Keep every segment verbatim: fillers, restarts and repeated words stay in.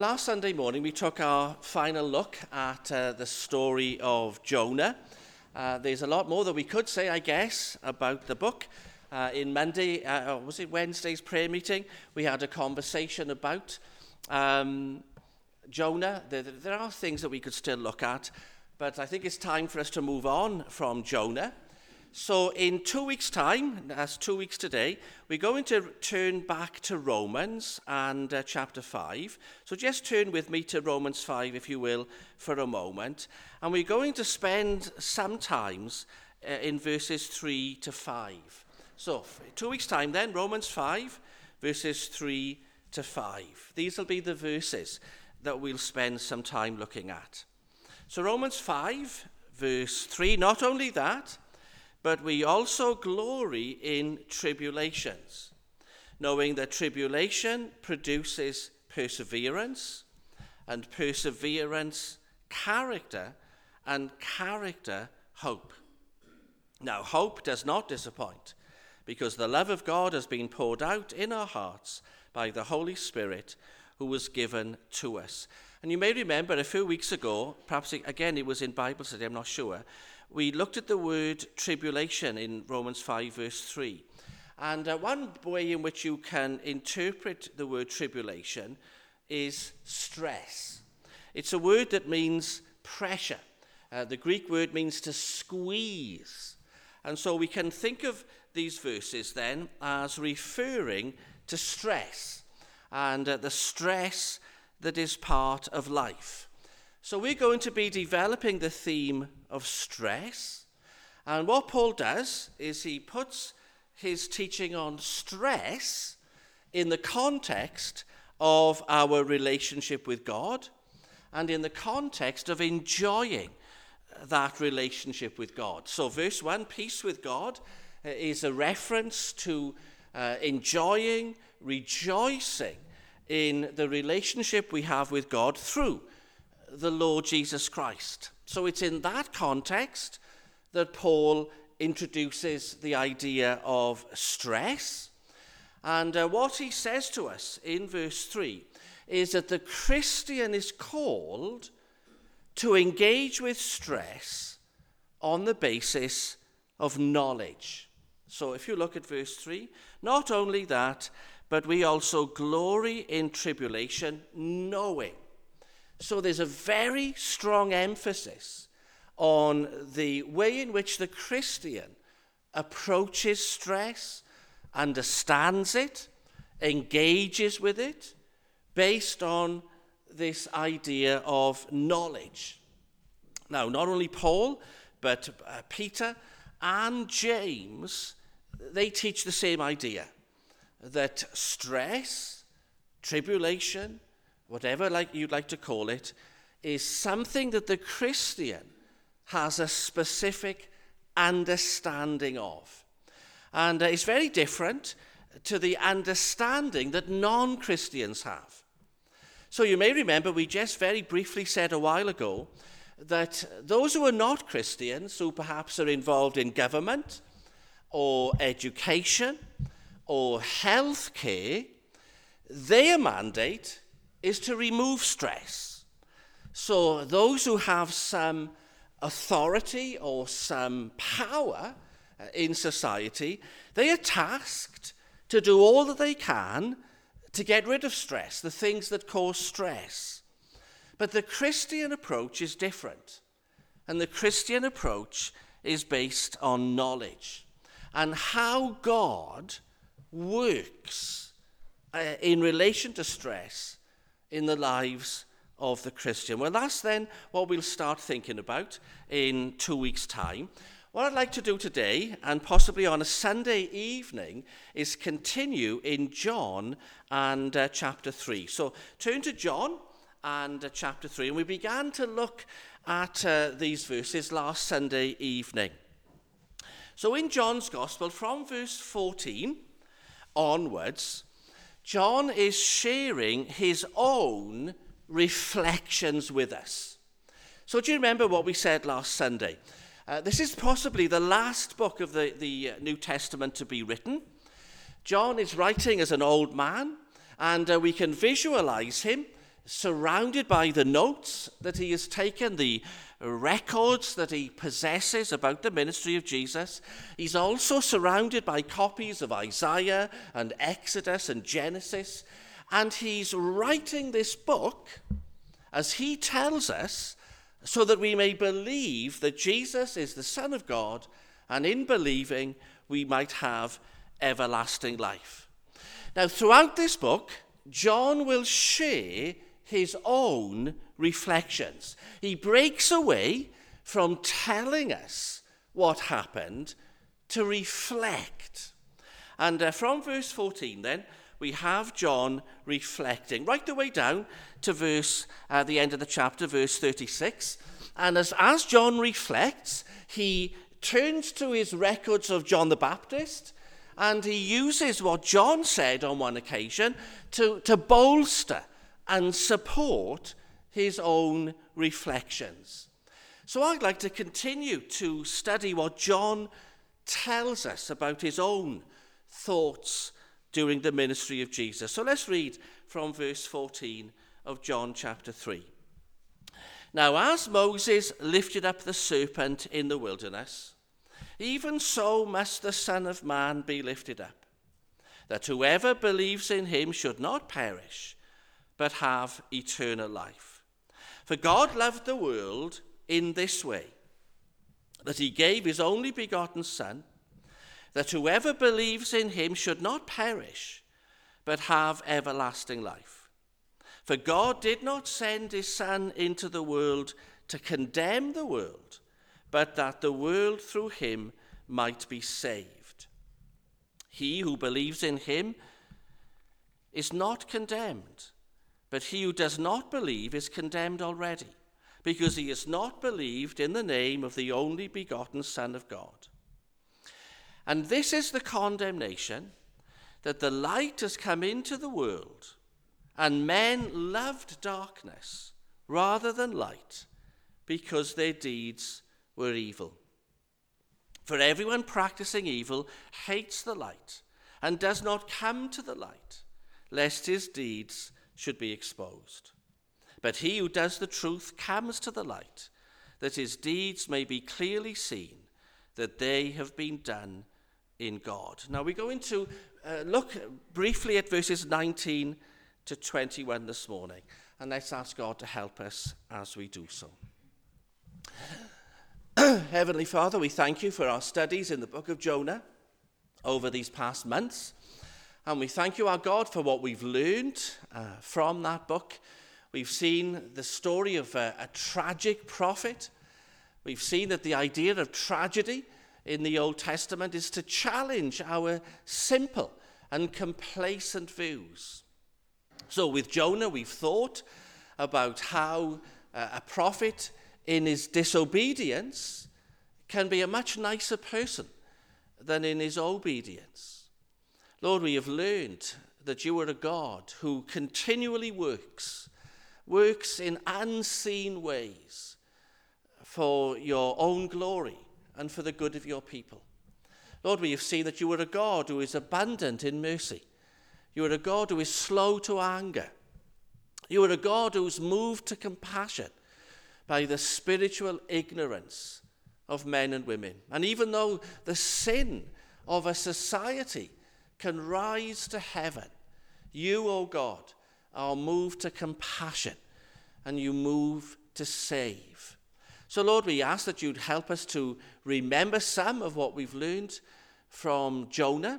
Last Sunday morning, we took our final look at uh, the story of Jonah. Uh, there's a lot more that we could say, I guess, about the book. Uh, in Monday, uh, or was it Wednesday's prayer meeting, we had a conversation about um, Jonah. There, there are things that we could still look at, but I think it's time for us to move on from Jonah. So in two weeks' time, that's two weeks today, we're going to turn back to Romans and uh, chapter five. So just turn with me to Romans five, if you will, for a moment. And we're going to spend some times uh, in verses three to five. So two weeks' time then, Romans five, verses three to five. These will be the verses that we'll spend some time looking at. So Romans five, verse three, not only that, but we also glory in tribulations, knowing that tribulation produces perseverance, and perseverance, character, and character, hope. Now, hope does not disappoint, because the love of God has been poured out in our hearts by the Holy Spirit who was given to us. And you may remember a few weeks ago, perhaps again it was in Bible study, I'm not sure, we looked at the word tribulation in Romans five, verse three. And uh, one way in which you can interpret the word tribulation is stress. It's a word that means pressure. Uh, the Greek word means to squeeze. And so we can think of these verses then as referring to stress and uh, the stress that is part of life. So we're going to be developing the theme of stress. And what Paul does is he puts his teaching on stress in the context of our relationship with God and in the context of enjoying that relationship with God. So verse one, peace with God, is a reference to uh, enjoying, rejoicing in the relationship we have with God through the Lord Jesus Christ. So it's in that context that Paul introduces the idea of stress. And uh, what he says to us in verse three is that the Christian is called to engage with stress on the basis of knowledge. So if you look at verse three, not only that, but we also glory in tribulation, knowing. So there's a very strong emphasis on the way in which the Christian approaches stress, understands it, engages with it, based on this idea of knowledge. Now, not only Paul, but uh, Peter and James, they teach the same idea, that stress, tribulation, whatever like you'd like to call it, is something that the Christian has a specific understanding of. And uh, it's very different to the understanding that non-Christians have. So you may remember we just very briefly said a while ago that those who are not Christians, who perhaps are involved in government or education or healthcare, their mandate is to remove stress. So those who have some authority or some power in society, they are tasked to do all that they can to get rid of stress, the things that cause stress. But the Christian approach is different. And the Christian approach is based on knowledge and how God works uh, in relation to stress in the lives of the Christian. Well, that's then what we'll start thinking about in two weeks' time. What I'd like to do today, and possibly on a Sunday evening, is continue in John and uh, chapter three. So turn to John and uh, chapter three, and we began to look at uh, these verses last Sunday evening. So in John's Gospel, from verse fourteen onwards, John is sharing his own reflections with us. So do you remember what we said last Sunday? Uh, this is possibly the last book of the, the New Testament to be written. John is writing as an old man, and uh, we can visualize him surrounded by the notes that he has taken, the records that he possesses about the ministry of Jesus. He's also surrounded by copies of Isaiah and Exodus and Genesis. And he's writing this book, as he tells us, so that we may believe that Jesus is the Son of God, and in believing we might have everlasting life. Now, throughout this book, John will share his own reflections. He breaks away from telling us what happened to reflect. And uh, from verse fourteen then, we have John reflecting, right the way down to verse, uh, the end of the chapter, verse thirty-six. And as, as John reflects, he turns to his records of John the Baptist, and he uses what John said on one occasion to, to bolster and support his own reflections. So I'd like to continue to study what John tells us about his own thoughts during the ministry of Jesus. So let's read from verse fourteen of John chapter three. Now, as Moses lifted up the serpent in the wilderness, even so must the Son of Man be lifted up, that whoever believes in him should not perish, but have eternal life. For God loved the world in this way, that he gave his only begotten Son, that whoever believes in him should not perish, but have everlasting life. For God did not send his Son into the world to condemn the world, but that the world through him might be saved. He who believes in him is not condemned, but he who does not believe is condemned already, because he has not believed in the name of the only begotten Son of God. And this is the condemnation, that the light has come into the world, and men loved darkness rather than light, because their deeds were evil. For everyone practicing evil hates the light, and does not come to the light, lest his deeds should be exposed. But he who does the truth comes to the light, that his deeds may be clearly seen, that they have been done in God. Now we go into, uh, look briefly at verses nineteen to twenty-one this morning, and let's ask God to help us as we do so. Heavenly Father, we thank you for our studies in the book of Jonah over these past months. And we thank you, our God, for what we've learned uh, from that book. We've seen the story of a, a tragic prophet. We've seen that the idea of tragedy in the Old Testament is to challenge our simple and complacent views. So with Jonah, we've thought about how uh, a prophet in his disobedience can be a much nicer person than in his obedience. Lord, we have learned that you are a God who continually works, works in unseen ways for your own glory and for the good of your people. Lord, we have seen that you are a God who is abundant in mercy. You are a God who is slow to anger. You are a God who is moved to compassion by the spiritual ignorance of men and women. And even though the sin of a society can rise to heaven, you, O God, are moved to compassion, and you move to save. So, Lord, we ask that you'd help us to remember some of what we've learned from Jonah.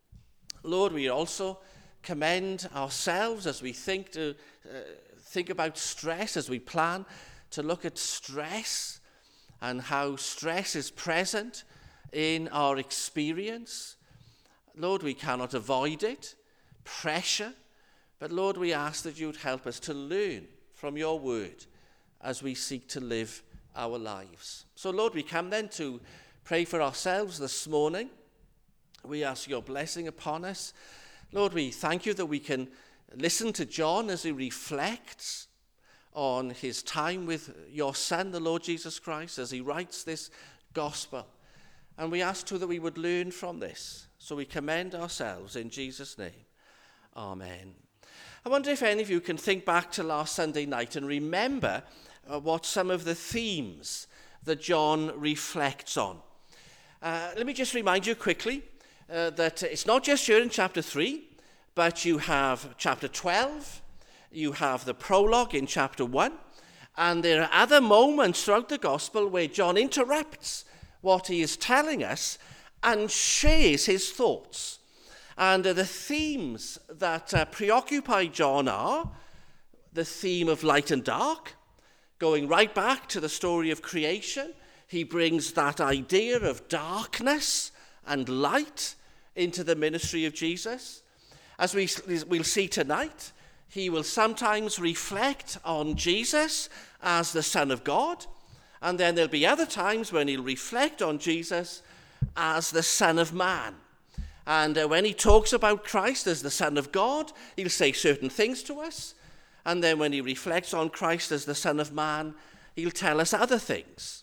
Lord, we also commend ourselves as we think to uh, think about stress, as we plan to look at stress and how stress is present in our experience. Lord, we cannot avoid it, pressure, but Lord, we ask that you'd help us to learn from your word as we seek to live our lives. So, Lord, we come then to pray for ourselves this morning. We ask your blessing upon us. Lord, we thank you that we can listen to John as he reflects on his time with your Son, the Lord Jesus Christ, as he writes this gospel. And we ask too that we would learn from this. So we commend ourselves in Jesus' name. Amen. I wonder if any of you can think back to last Sunday night and remember uh, what some of the themes that John reflects on. Uh, let me just remind you quickly uh, that it's not just here in chapter three, but you have chapter twelve, you have the prologue in chapter one, and there are other moments throughout the gospel where John interrupts what he is telling us and shares his thoughts. And uh, the themes that uh, preoccupy John are the theme of light and dark, going right back to the story of creation. He brings that idea of darkness and light into the ministry of Jesus. As we, we'll see tonight, he will sometimes reflect on Jesus as the Son of God, and then there'll be other times when he'll reflect on Jesus as the Son of Man. And uh, when he talks about Christ as the Son of God, he'll say certain things to us. And then when he reflects on Christ as the Son of Man, he'll tell us other things.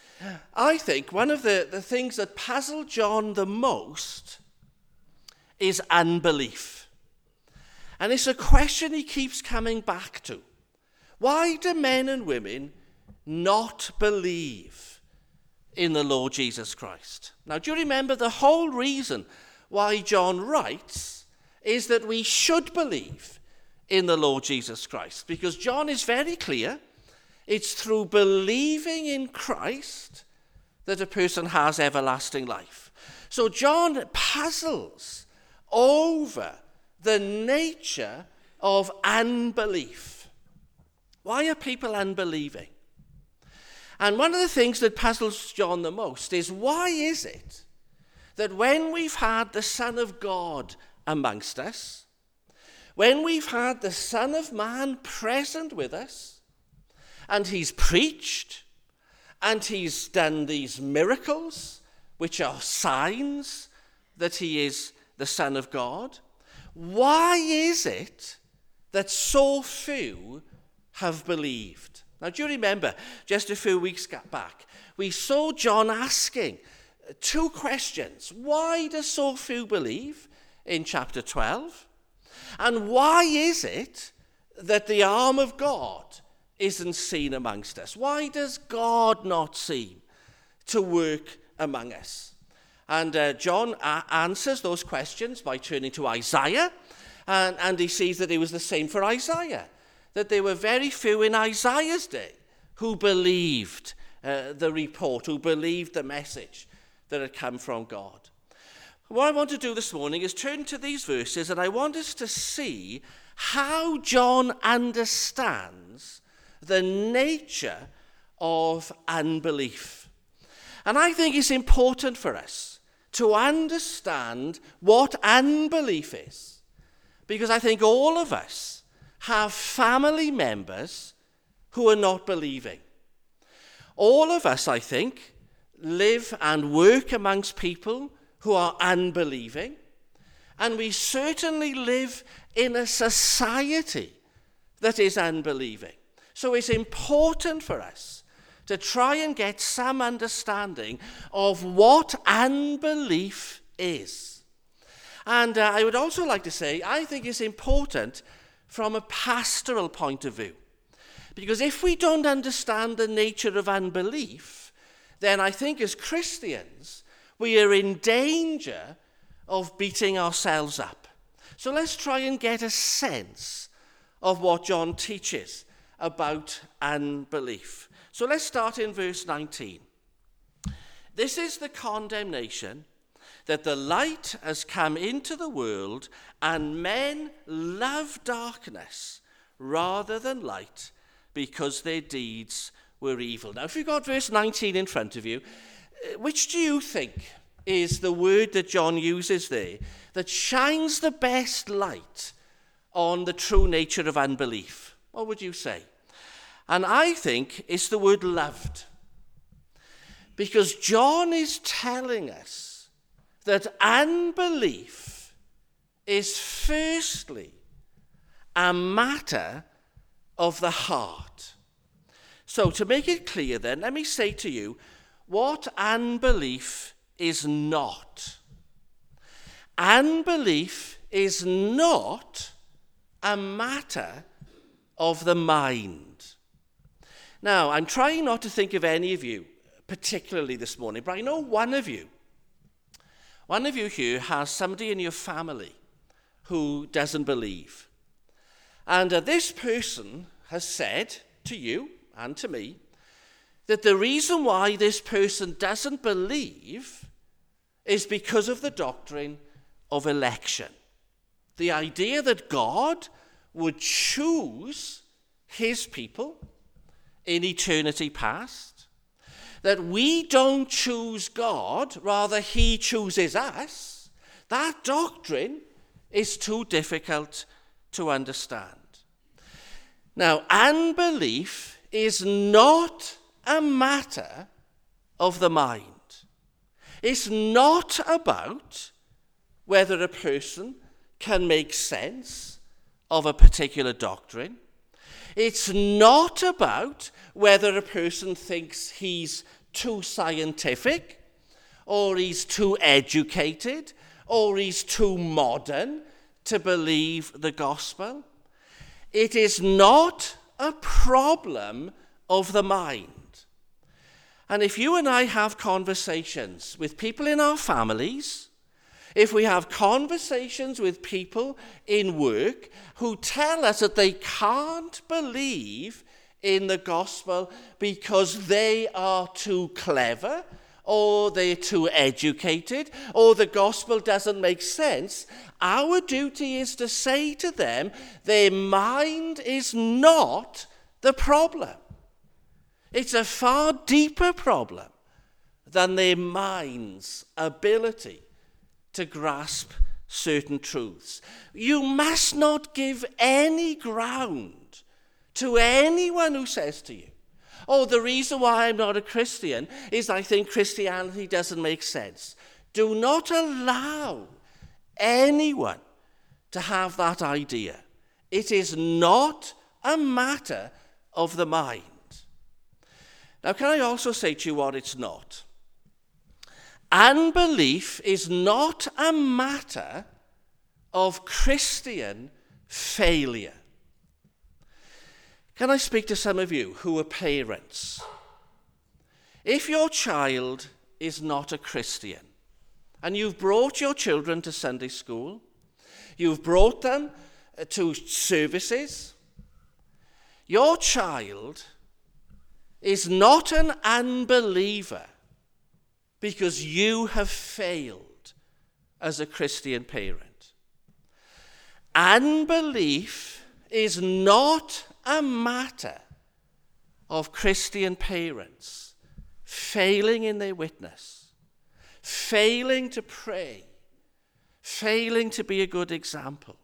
I think one of the, the things that puzzle John the most is unbelief. And it's a question he keeps coming back to. Why do men and women not believe in the Lord Jesus Christ? Now, do you remember the whole reason why John writes is that we should believe in the Lord Jesus Christ? Because John is very clear. It's through believing in Christ that a person has everlasting life. So John puzzles over the nature of unbelief. Why are people unbelieving? And one of the things that puzzles John the most is, why is it that when we've had the Son of God amongst us, when we've had the Son of Man present with us, and he's preached, and he's done these miracles, which are signs that he is the Son of God, why is it that so few have believed? Now, do you remember, just a few weeks back, we saw John asking two questions. Why do so few believe in chapter twelve? And why is it that the arm of God isn't seen amongst us? Why does God not seem to work among us? And uh, John uh, answers those questions by turning to Isaiah, and, and he sees that it was the same for Isaiah, that there were very few in Isaiah's day who believed uh, the report, who believed the message that had come from God. What I want to do this morning is turn to these verses, and I want us to see how John understands the nature of unbelief. And I think it's important for us to understand what unbelief is, because I think all of us have family members who are not believing. All of us, I think, live and work amongst people who are unbelieving, and we certainly live in a society that is unbelieving. So it's important for us to try and get some understanding of what unbelief is. And uh, I would also like to say, I think it's important from a pastoral point of view, because if we don't understand the nature of unbelief, then I think as Christians, we are in danger of beating ourselves up. So let's try and get a sense of what John teaches about unbelief. So let's start in verse nineteen. This is the condemnation, that the light has come into the world, and men love darkness rather than light, because their deeds were evil. Now, if you've got verse nineteen in front of you, which do you think is the word that John uses there that shines the best light on the true nature of unbelief? What would you say? And I think it's the word loved. Because John is telling us that unbelief is firstly a matter of the heart. So to make it clear then, let me say to you what unbelief is not. Unbelief is not a matter of the mind. Now, I'm trying not to think of any of you particularly this morning, but I know one of you, one of you here has somebody in your family who doesn't believe. And uh, this person has said to you and to me that the reason why this person doesn't believe is because of the doctrine of election. The idea that God would choose his people in eternity past, that we don't choose God, rather he chooses us, that doctrine is too difficult to understand. Now, unbelief is not a matter of the mind. It's not about whether a person can make sense of a particular doctrine. It's not about whether a person thinks he's too scientific, or he's too educated, or he's too modern to believe the gospel. It is not a problem of the mind. And if you and I have conversations with people in our families, if we have conversations with people in work who tell us that they can't believe in the gospel because they are too clever, or they're too educated, or the gospel doesn't make sense, our duty is to say to them, their mind is not the problem. It's a far deeper problem than their mind's ability to grasp certain truths. You must not give any ground to anyone who says to you, oh, the reason why I'm not a Christian is I think Christianity doesn't make sense. Do not allow anyone to have that idea. It is not a matter of the mind. Now, can I also say to you what it's not? Unbelief is not a matter of Christian failure. Can I speak to some of you who are parents? If your child is not a Christian, and you've brought your children to Sunday school, you've brought them to services, your child is not an unbeliever because you have failed as a Christian parent. Unbelief is not a matter of Christian parents failing in their witness, failing to pray, failing to be a good example.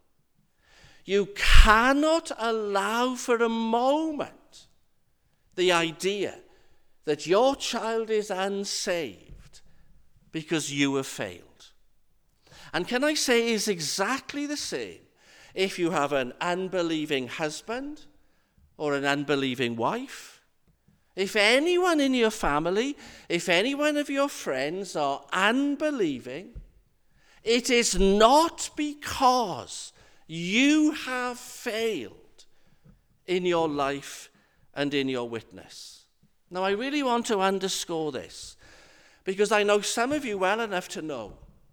You cannot allow for a moment the idea that your child is unsaved because you have failed. And can I say it's exactly the same if you have an unbelieving husband or an unbelieving wife. If anyone in your family, if any one of your friends are unbelieving, it is not because you have failed in your life and in your witness. Now, I really want to underscore this, because I know some of you well enough to know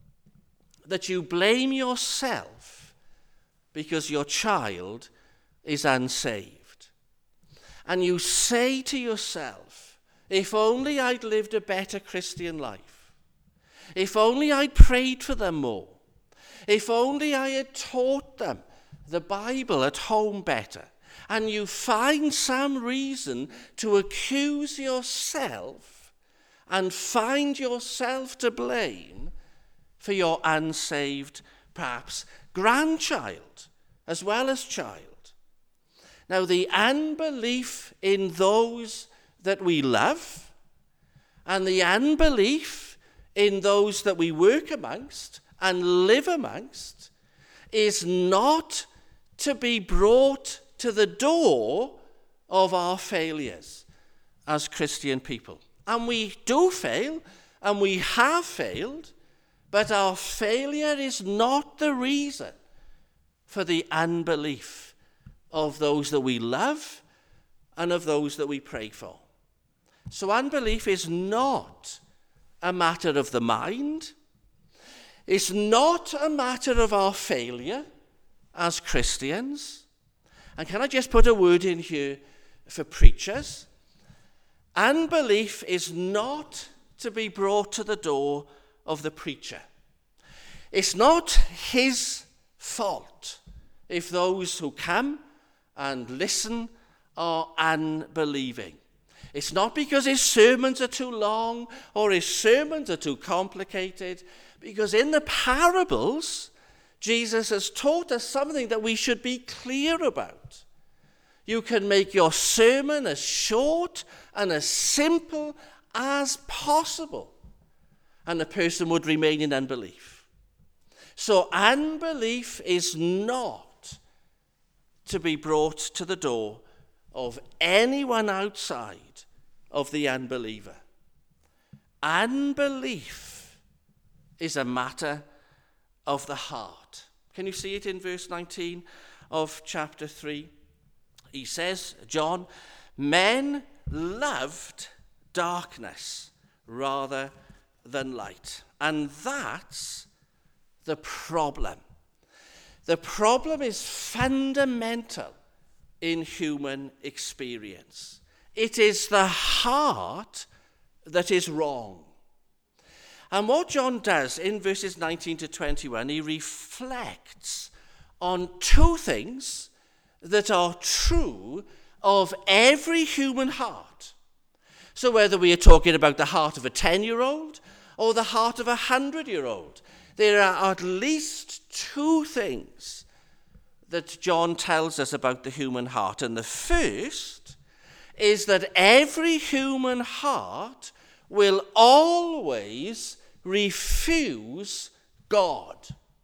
that you blame yourself because your child is unsaved. And you say to yourself, if only I'd lived a better Christian life. If only I'd prayed for them more. If only I had taught them the Bible at home better. And you find some reason to accuse yourself and find yourself to blame for your unsaved, perhaps, grandchild as well as child. Now, the unbelief in those that we love and the unbelief in those that we work amongst and live amongst is not to be brought to the door of our failures as Christian people. And we do fail, and we have failed, but our failure is not the reason for the unbelief of those that we love and of those that we pray for. So unbelief is not a matter of the mind. It's not a matter of our failure as Christians. And can I just put a word in here for preachers? Unbelief is not to be brought to the door of the preacher. It's not his fault if those who come and listen are unbelieving. It's not because his sermons are too long or his sermons are too complicated, because in the parables, Jesus has taught us something that we should be clear about. You can make your sermon as short and as simple as possible, and the person would remain in unbelief. So unbelief is not to be brought to the door of anyone outside of the unbeliever. Unbelief is a matter of the heart. Can you see it in verse nineteen of chapter three? He says, John, men loved darkness rather than light. And that's the problem. The problem is fundamental in human experience. It is the heart that is wrong. And what John does in verses nineteen to twenty-one, he reflects on two things that are true of every human heart. So whether we are talking about the heart of a ten-year-old or the heart of a hundred-year-old, there are at least two things that John tells us about the human heart. And the first is that every human heart will always refuse God.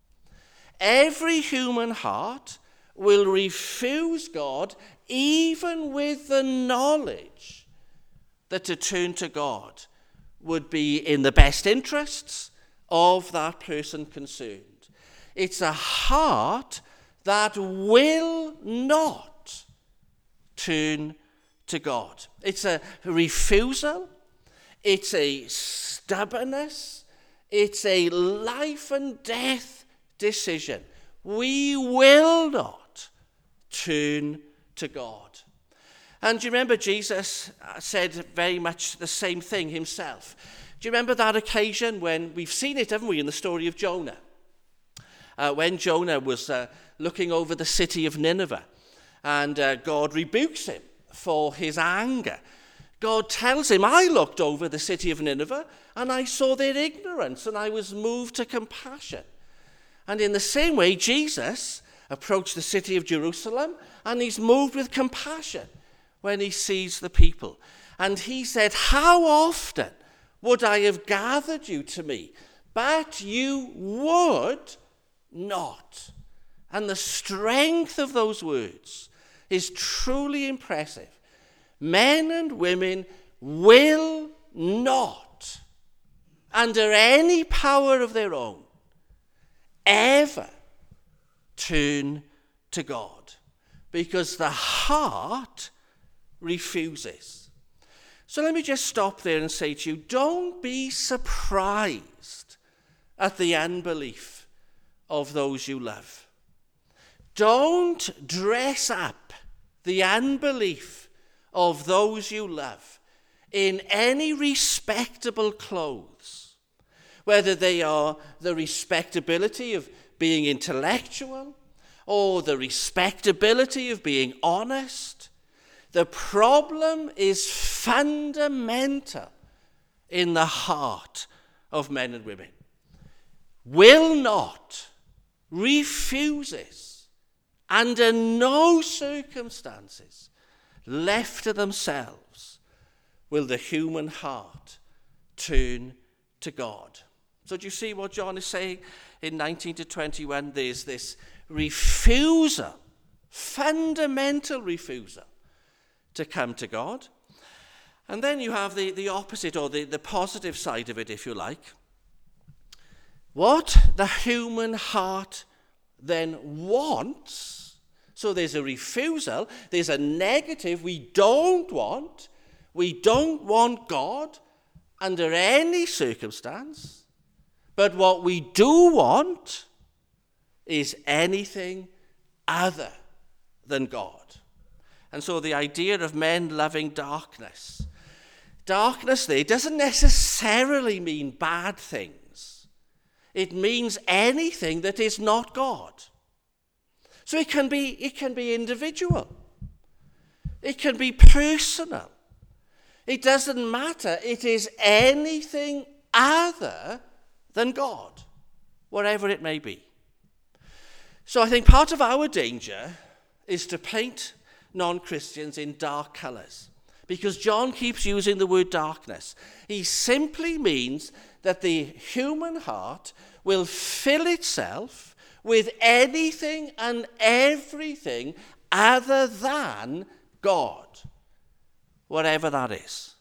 Every human heart will refuse God, even with the knowledge that to turn to God would be in the best interests of that person concerned. It's a heart that will not turn to God. It's a refusal. It's a stubbornness. It's a life and death decision. We will not turn to God. And do you remember Jesus said very much the same thing himself? Do you remember that occasion when, we've seen it, haven't we, in the story of Jonah? Uh, when Jonah was uh, looking over the city of Nineveh, and uh, God rebukes him for his anger. God tells him, I looked over the city of Nineveh, and I saw their ignorance, and I was moved to compassion. And in the same way, Jesus approached the city of Jerusalem, and he's moved with compassion when he sees the people. And he said, how often would I have gathered you to me, but you would not. And the strength of those words is truly impressive. Men and women will not, under any power of their own, ever turn to God, because the heart refuses. So let me just stop there and say to you, don't be surprised at the unbelief of those you love. Don't dress up the unbelief of those you love in any respectable clothes, whether they are the respectability of being intellectual or the respectability of being honest. The problem is fundamental in the heart of men and women. Will not, refuses, under no circumstances, left to themselves, will the human heart turn to God. So do you see what John is saying in nineteen to twenty-one? There's this refusal, fundamental refusal to come to God. And then you have the, the opposite, or the, the positive side of it, if you like. What the human heart then wants. So there's a refusal, there's a negative. We don't want. We don't want God under any circumstance. But what we do want is anything other than God. And so the idea of men loving darkness. Darkness there doesn't necessarily mean bad things. It means anything that is not God. So it can be, it can be individual. It can be personal. It doesn't matter. It is anything other than God, whatever it may be. So I think part of our danger is to paint non-Christians in dark colours, because John keeps using the word darkness. He simply means that the human heart will fill itself with anything and everything other than God, whatever that is.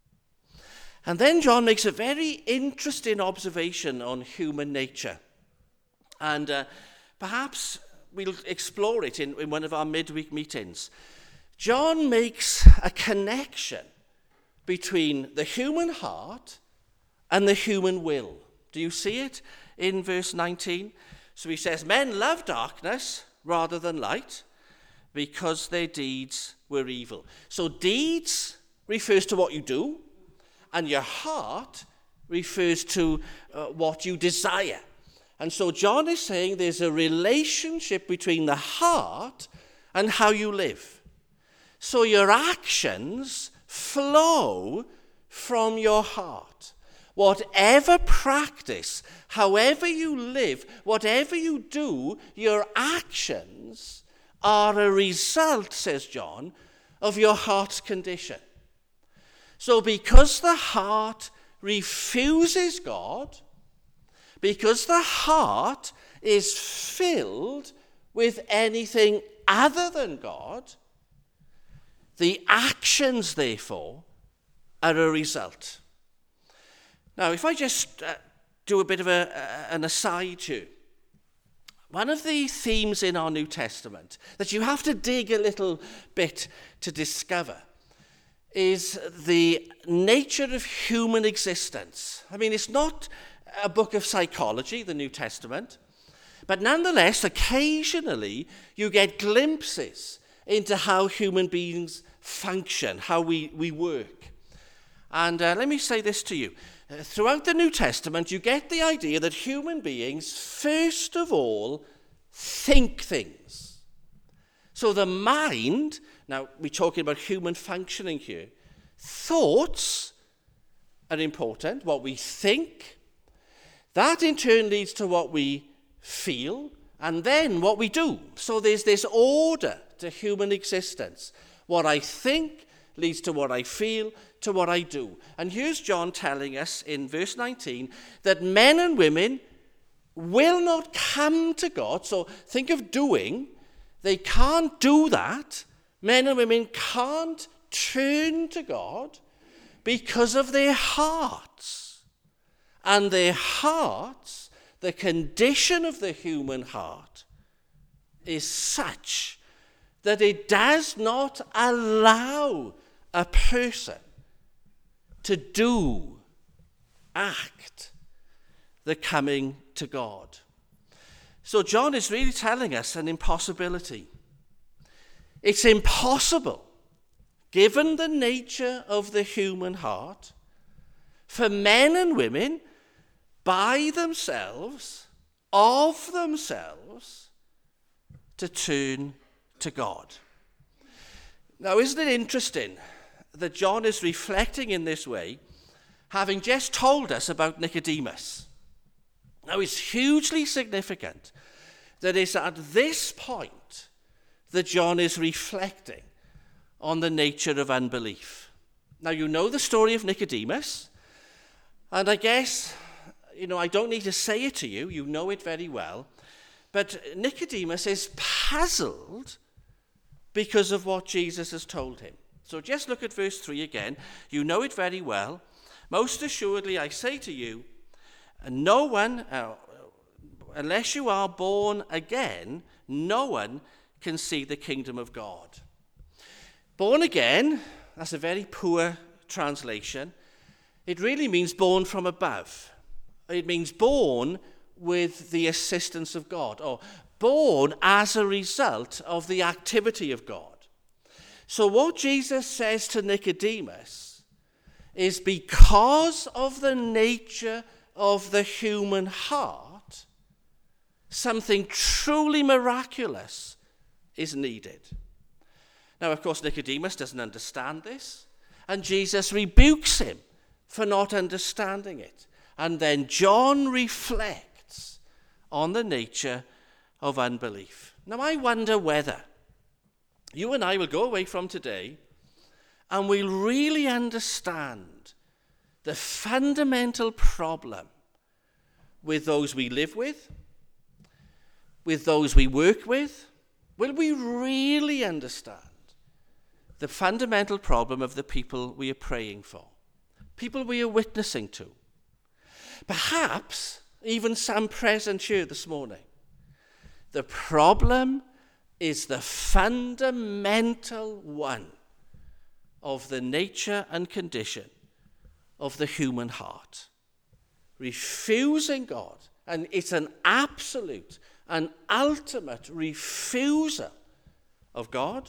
And then John makes a very interesting observation on human nature. And uh, perhaps we'll explore it in, in one of our midweek meetings. John makes a connection between the human heart and the human will. Do you see it in verse nineteen? So he says, men love darkness rather than light because their deeds were evil. So deeds refers to what you do, and your heart refers to uh, what you desire. And so John is saying there's a relationship between the heart and how you live. So your actions flow from your heart. Whatever practice, however you live, whatever you do, your actions are a result, says John, of your heart's condition. So because the heart refuses God, because the heart is filled with anything other than God, the actions, therefore, are a result. Now, if I just uh, do a bit of a, uh, an aside here, one of the themes in our New Testament that you have to dig a little bit to discover is the nature of human existence. I mean, it's not a book of psychology, the New Testament, but nonetheless, occasionally you get glimpses into how human beings function, how we, we work. And uh, let me say this to you. Uh, throughout the New Testament, you get the idea that human beings, first of all, think things. So the mind, now we're talking about human functioning here, thoughts are important, what we think. That in turn leads to what we feel, and then what we do. So there's this order to human existence. What I think leads to what I feel, to what I do. And here's John telling us in verse nineteen that men and women will not come to God. So think of doing. They can't do that. Men and women can't turn to God because of their hearts. And their hearts, the condition of the human heart, is such that it does not allow a person to do, act, the coming to God. So John is really telling us an impossibility. It's impossible, given the nature of the human heart, for men and women, by themselves, of themselves, to turn to God. Now, isn't it interesting that John is reflecting in this way, having just told us about Nicodemus? Now, it's hugely significant that it's at this point that John is reflecting on the nature of unbelief. Now, you know the story of Nicodemus, and I guess, you know, I don't need to say it to you, you know it very well, but Nicodemus is puzzled because of what Jesus has told him. So just look at verse three again. You know it very well. Most assuredly, I say to you, no one, uh, unless you are born again, no one can see the kingdom of God. Born again, that's a very poor translation. It really means born from above. It means born with the assistance of God, or born as a result of the activity of God. So what Jesus says to Nicodemus is, because of the nature of the human heart, something truly miraculous is needed. Now, of course, Nicodemus doesn't understand this, and Jesus rebukes him for not understanding it. And then John reflects on the nature of unbelief. Now, I wonder whether you and I will go away from today and we'll really understand the fundamental problem with those we live with, with those we work with. Will we really understand the fundamental problem of the people we are praying for, people we are witnessing to? Perhaps even some present here this morning. The problem is the fundamental one of the nature and condition of the human heart. Refusing God, and it's an absolute, an ultimate refusal of God,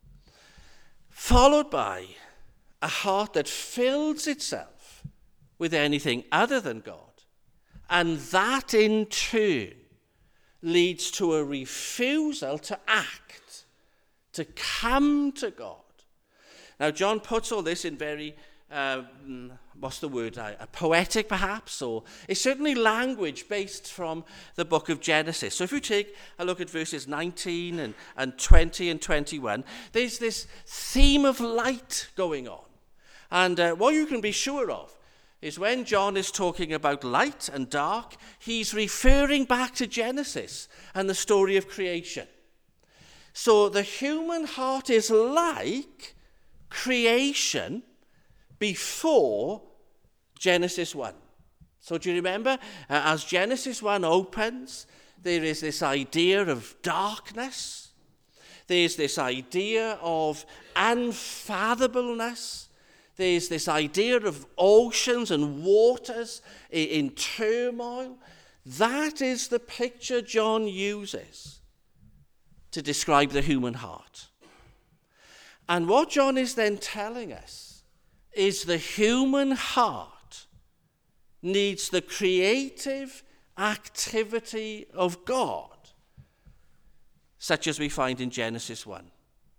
followed by a heart that fills itself with anything other than God. And that in turn leads to a refusal to act, to come to God. Now, John puts all this in very, uh, what's the word, uh, poetic perhaps, or it's certainly language based from the book of Genesis. So if you take a look at verses nineteen and, and twenty and twenty-one, there's this theme of light going on. And uh, what you can be sure of is when John is talking about light and dark, he's referring back to Genesis and the story of creation. So the human heart is like creation before Genesis one. So do you remember, uh, as Genesis one opens, there is this idea of darkness. There's this idea of unfathomableness. There's this idea of oceans and waters in, in turmoil. That is the picture John uses to describe the human heart. And what John is then telling us is the human heart needs the creative activity of God, such as we find in Genesis one.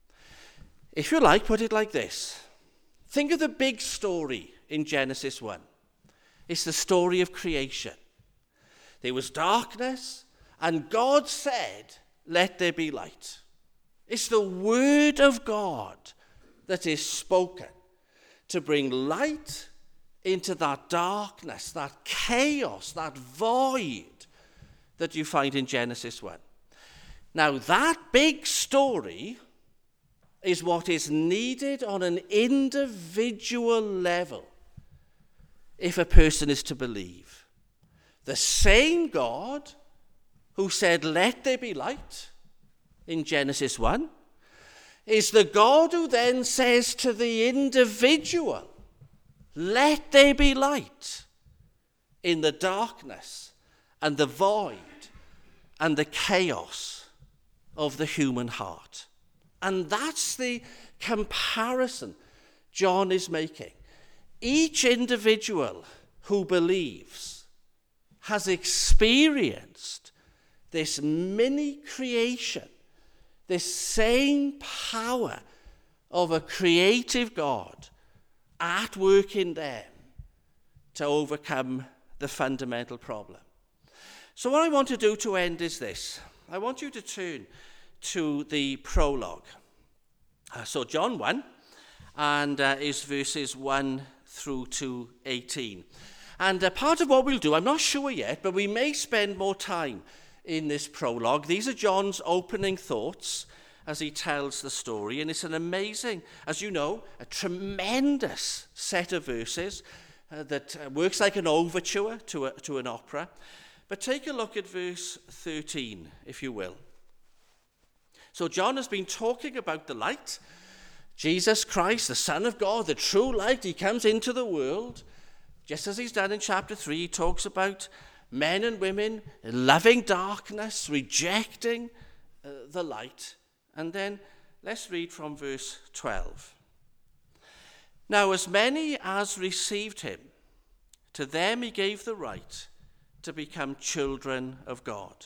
If you like, put it like this. Think of the big story in Genesis one. It's the story of creation. There was darkness, and God said, "Let there be light." It's the word of God that is spoken to bring light into that darkness, that chaos, that void that you find in Genesis one. Now, that big story is what is needed on an individual level if a person is to believe. The same God who said, "Let there be light," in Genesis one, is the God who then says to the individual, "Let there be light," in the darkness and the void and the chaos of the human heart. And that's the comparison John is making. Each individual who believes has experienced this mini creation, this same power of a creative God at work in them to overcome the fundamental problem. So what I want to do to end is this. I want you to turn to the prologue. Uh, so John one, and uh, is verses one through to eighteen. And uh, part of what we'll do, I'm not sure yet, but we may spend more time in this prologue. These are John's opening thoughts as he tells the story, and it's an amazing, as you know, a tremendous set of verses uh, that uh, works like an overture to, a, to an opera. But take a look at verse thirteen, if you will. So John has been talking about the light, Jesus Christ, the Son of God, the true light. He comes into the world. Just as he's done in chapter three, he talks about men and women loving darkness, rejecting uh, the light. And then let's read from verse twelve. Now, as many as received him, to them he gave the right to become children of God,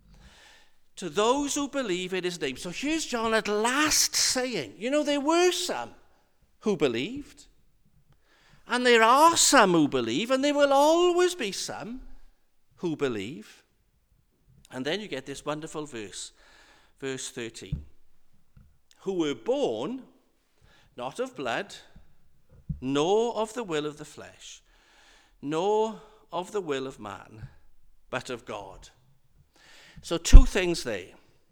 to those who believe in his name. So here's John at last saying, you know, there were some who believed, and there are some who believe, and there will always be some who believe. And then you get this wonderful verse, verse thirteen. Who were born not of blood, nor of the will of the flesh, nor of the will of man, but of God. So two things there.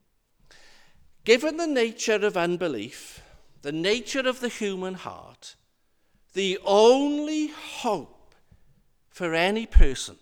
Given the nature of unbelief, the nature of the human heart, the only hope for any person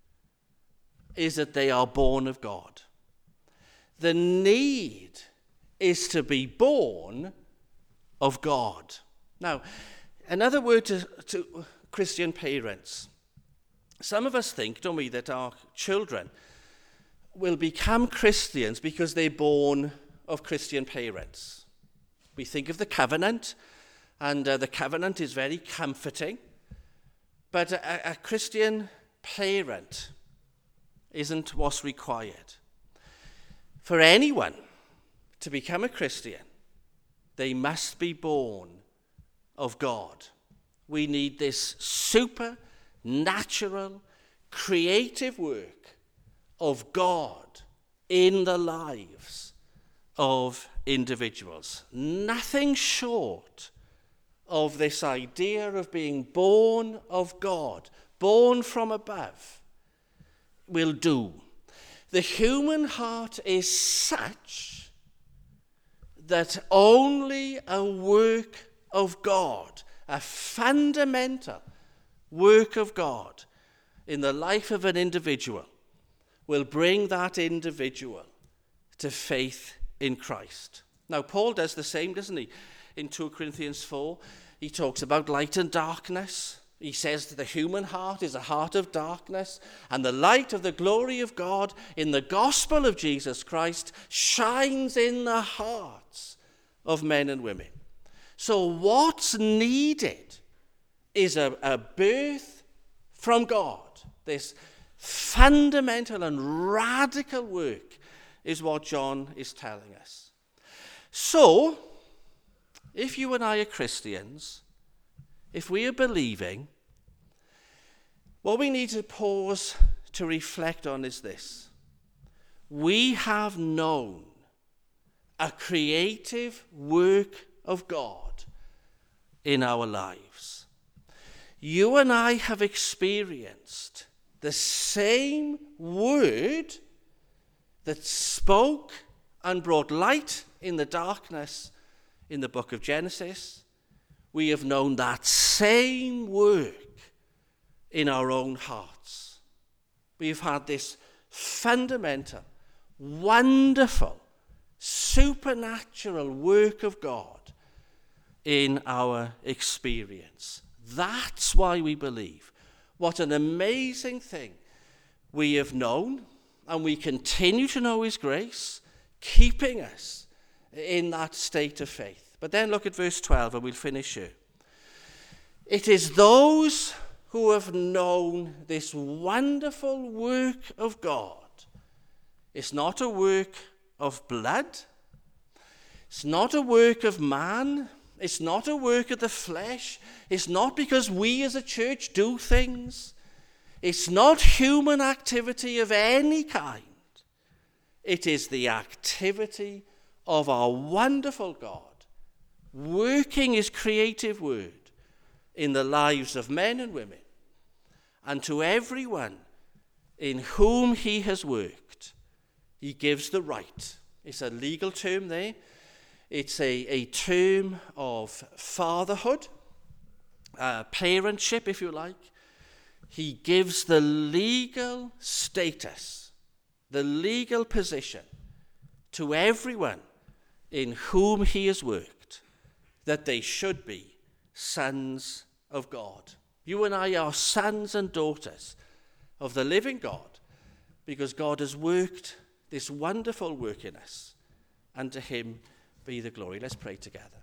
is that they are born of God. The need is to be born of God. Now, another word to, to Christian parents. Some of us think, don't we, that our children will become Christians because they're born of Christian parents. We think of the covenant, and uh, the covenant is very comforting. But a, a Christian parent isn't what's required. For anyone to become a Christian, they must be born of God. We need this supernatural, creative work of God in the lives of individuals. Nothing short of this idea of being born of God, born from above, will do. The human heart is such that only a work of God, a fundamental work of God in the life of an individual, will bring that individual to faith in Christ. Now, Paul does the same, doesn't he? In two Corinthians four, he talks about light and darkness. He says that the human heart is a heart of darkness, and the light of the glory of God in the gospel of Jesus Christ shines in the hearts of men and women. So what's needed is a, a birth from God. This fundamental and radical work is what John is telling us. So, if you and I are Christians, if we are believing, what we need to pause to reflect on is this. We have known a creative work of God in our lives. You and I have experienced the same word that spoke and brought light in the darkness in the book of Genesis. We have known that same work in our own hearts. We've had this fundamental, wonderful, supernatural work of God in our experience. That's why we believe. What an amazing thing we have known, and we continue to know his grace, keeping us in that state of faith. But then look at verse twelve, and we'll finish here. It is those who have known this wonderful work of God. It's not a work of blood. It's not a work of man. It's not a work of the flesh. It's not because we as a church do things. It's not human activity of any kind. It is the activity of our wonderful God, working his creative word in the lives of men and women, and to everyone in whom he has worked, he gives the right. It's a legal term there. It's a, a term of fatherhood, uh, parentship, if you like. he gives the legal status, the legal position to everyone in whom he has worked, that they should be sons of God. You and I are sons and daughters of the living God, because God has worked this wonderful work in us, and to him be the glory. Let's pray together.